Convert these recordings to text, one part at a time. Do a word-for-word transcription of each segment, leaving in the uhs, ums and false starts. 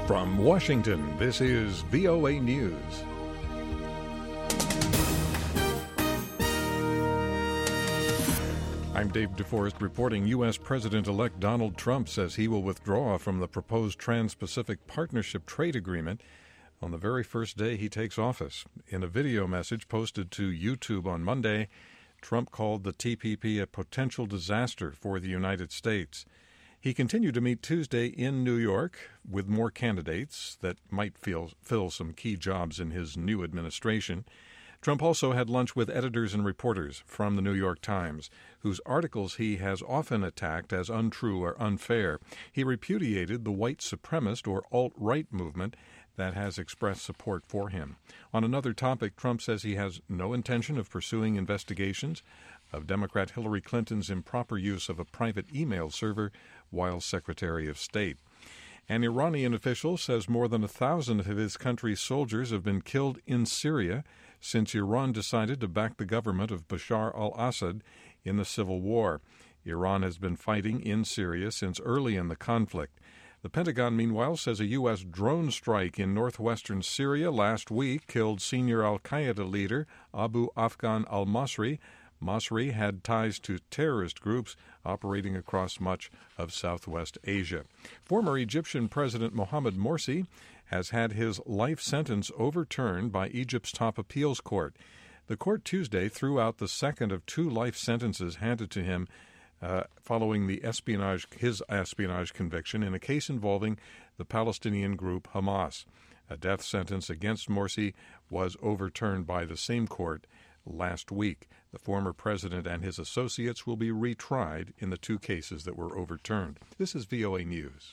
From Washington, this is V O A News. I'm Dave DeForest reporting U S. President-elect Donald Trump says he will withdraw from the proposed Trans-Pacific Partnership Trade Agreement on the very first day he takes office. In a video message posted to YouTube on Monday, Trump called the T P P a potential disaster for the United States. He continued to meet Tuesday in New York with more candidates that might feel, fill some key jobs in his new administration. Trump also had lunch with editors and reporters from the New York Times, whose articles he has often attacked as untrue or unfair. He repudiated the white supremacist or alt-right movement that has expressed support for him. On another topic, Trump says he has no intention of pursuing investigations of Democrat Hillary Clinton's improper use of a private email server while Secretary of State. An Iranian official says more than a thousand of his country's soldiers have been killed in Syria since Iran decided to back the government of Bashar al-Assad in the civil war. Iran has been fighting in Syria since early in the conflict. The Pentagon, meanwhile, says a U S drone strike in northwestern Syria last week killed senior al-Qaeda leader Abu Afghan al-Masri. Masri had ties to terrorist groups operating across much of Southwest Asia. Former Egyptian President Mohamed Morsi has had his life sentence overturned by Egypt's top appeals court. The court Tuesday threw out the second of two life sentences handed to him uh, following the espionage, his espionage conviction in a case involving the Palestinian group Hamas. A death sentence against Morsi was overturned by the same court last week. The former president and his associates will be retried in the two cases that were overturned. This is V O A News.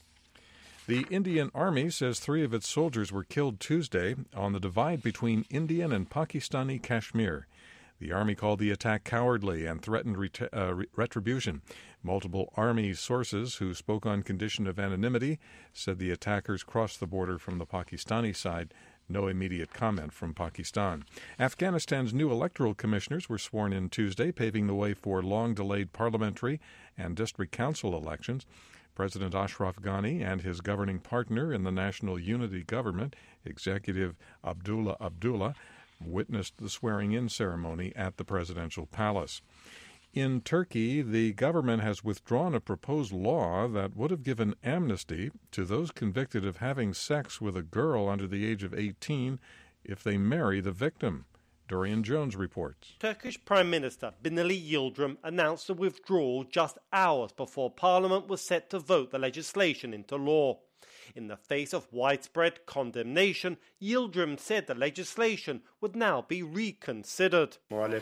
The Indian Army says three of its soldiers were killed Tuesday on the divide between Indian and Pakistani Kashmir. The Army called the attack cowardly and threatened ret- uh, retribution. Multiple Army sources who spoke on condition of anonymity said the attackers crossed the border from the Pakistani side. No immediate comment from Pakistan. Afghanistan's new electoral commissioners were sworn in Tuesday, paving the way for long-delayed parliamentary and district council elections. President Ashraf Ghani and his governing partner in the National Unity Government, Executive Abdullah Abdullah, witnessed the swearing-in ceremony at the presidential palace. In Turkey, the government has withdrawn a proposed law that would have given amnesty to those convicted of having sex with a girl under the age of eighteen if they marry the victim. Dorian Jones reports. Turkish Prime Minister Binali Yildirim announced a withdrawal just hours before Parliament was set to vote the legislation into law. In the face of widespread condemnation, Yildirim said the legislation would now be reconsidered.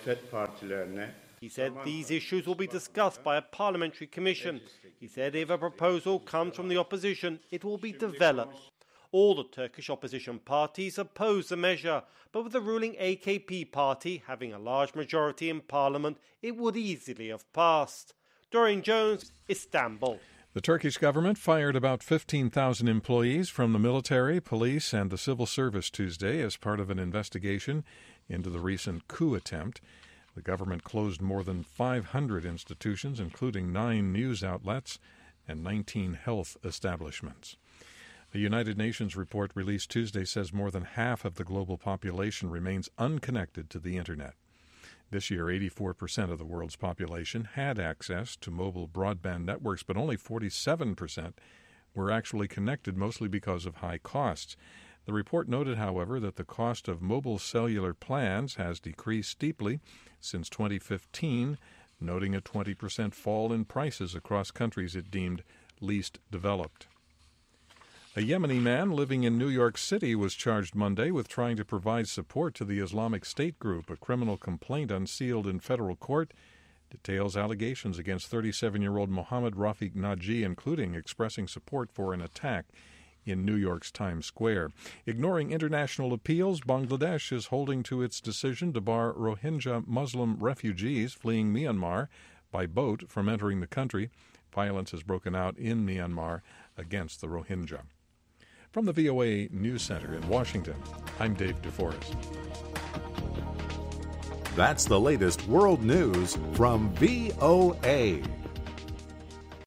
He said these issues will be discussed by a parliamentary commission. He said if a proposal comes from the opposition, it will be developed. All the Turkish opposition parties oppose the measure, but with the ruling A K P party having a large majority in parliament, it would easily have passed. Dorian Jones, Istanbul. The Turkish government fired about fifteen thousand employees from the military, police, and the civil service Tuesday as part of an investigation into the recent coup attempt. The government closed more than five hundred institutions, including nine news outlets and nineteen health establishments. A United Nations report released Tuesday says more than half of the global population remains unconnected to the Internet. This year, eighty-four percent of the world's population had access to mobile broadband networks, but only forty-seven percent were actually connected, mostly because of high costs. The report noted, however, that the cost of mobile cellular plans has decreased steeply since twenty fifteen, noting a twenty percent fall in prices across countries it deemed least developed. A Yemeni man living in New York City was charged Monday with trying to provide support to the Islamic State group. A criminal complaint unsealed in federal court details allegations against thirty-seven-year-old Mohammed Rafiq Naji, including expressing support for an attack in New York's Times Square. Ignoring international appeals, Bangladesh is holding to its decision to bar Rohingya Muslim refugees fleeing Myanmar by boat from entering the country. Violence has broken out in Myanmar against the Rohingya. From the V O A News Center in Washington, I'm Dave DeForest. That's the latest world news from V O A.